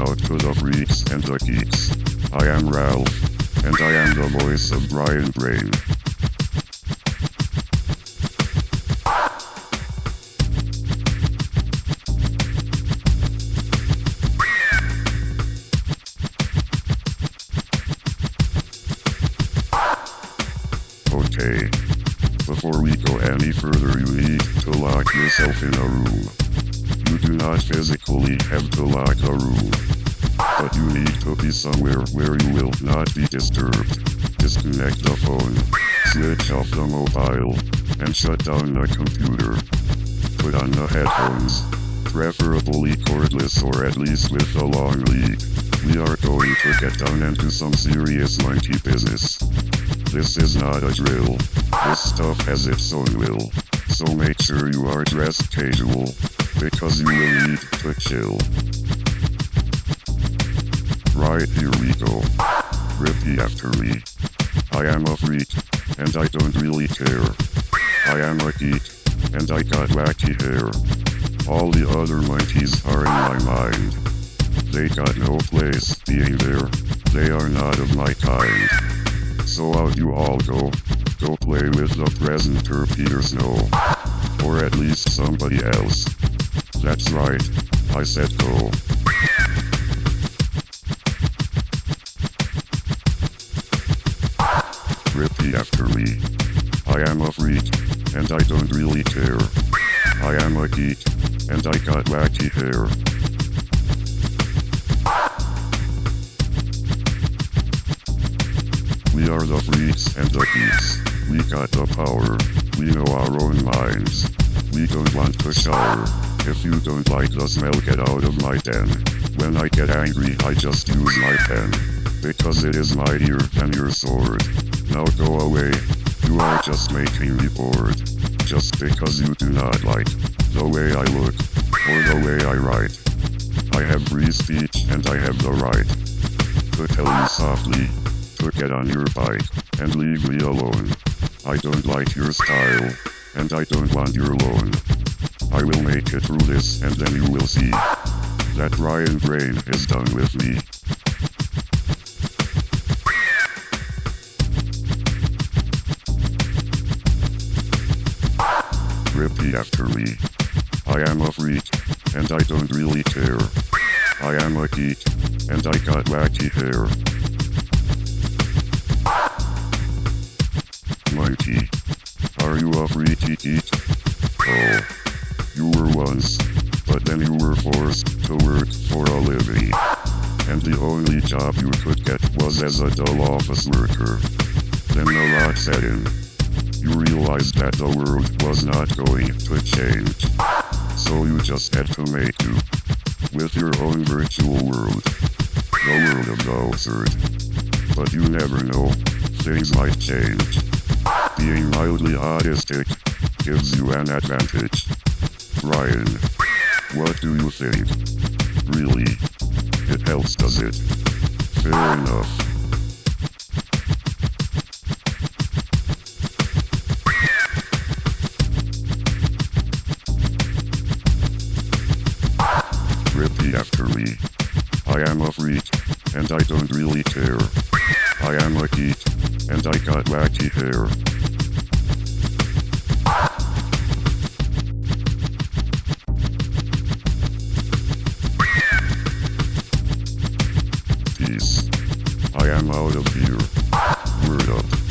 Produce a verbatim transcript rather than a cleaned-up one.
out to the freaks and the geeks. I am Ralph, and I am the voice of Brian Brain. Okay. Before we go any further, you need to lock yourself in a room. You do not physically have to lock a room, but you need to be somewhere where you will not be disturbed. Disconnect the phone, switch off the mobile, and shut down the computer. Put on the headphones, preferably cordless or at least with a long lead. We are going to get down into some serious monkey business. This is not a drill. This stuff has its own will. So make sure you are dressed casual, because you will need to chill. Right, here we go. Repeat after me. I am a freak, and I don't really care. I am a geek, and I got wacky hair. All the other monkeys are in my mind. They got no place being there. They are not of my kind. So out you all go. Go play with the presenter Peter Snow. Or at least somebody else. That's right. I said go. Repeat after me. I am a freak, and I don't really care. I am a geek, and I got wacky hair. We are the freaks and the geeks. We got the power. We know our own minds. We don't want to shower. If you don't like the smell, get out of my den. When I get angry, I just use my pen. Because it is mightier than your sword. Now go away. You are just making me bored. Just because you do not like the way I look or the way I write. I have free speech and I have the right to tell you softly to get on your bike and leave me alone. I don't like your style, and I don't want your loan. I will make it through this, and then you will see that Brian Brain is done with me. Repeat after me. I am a freak, and I don't really care. I am a geek, and I got wacky hair. Monkey. Are you a freaky geek? Oh. You were once, but then you were forced to work for a living. And the only job you could get was as a dull office worker. Then the lock set in. You realized that the world was not going to change. So you just had to make do with your own virtual world. The world of the absurd. But you never know. Things might change. Being mildly autistic gives you an advantage. Ryan, what do you think? Really? It helps, does it? Fair enough. Repeat after me. I am a freak, and I don't really care. I am a geek, and I got wacky hair. Peace. I am out of here. Word up.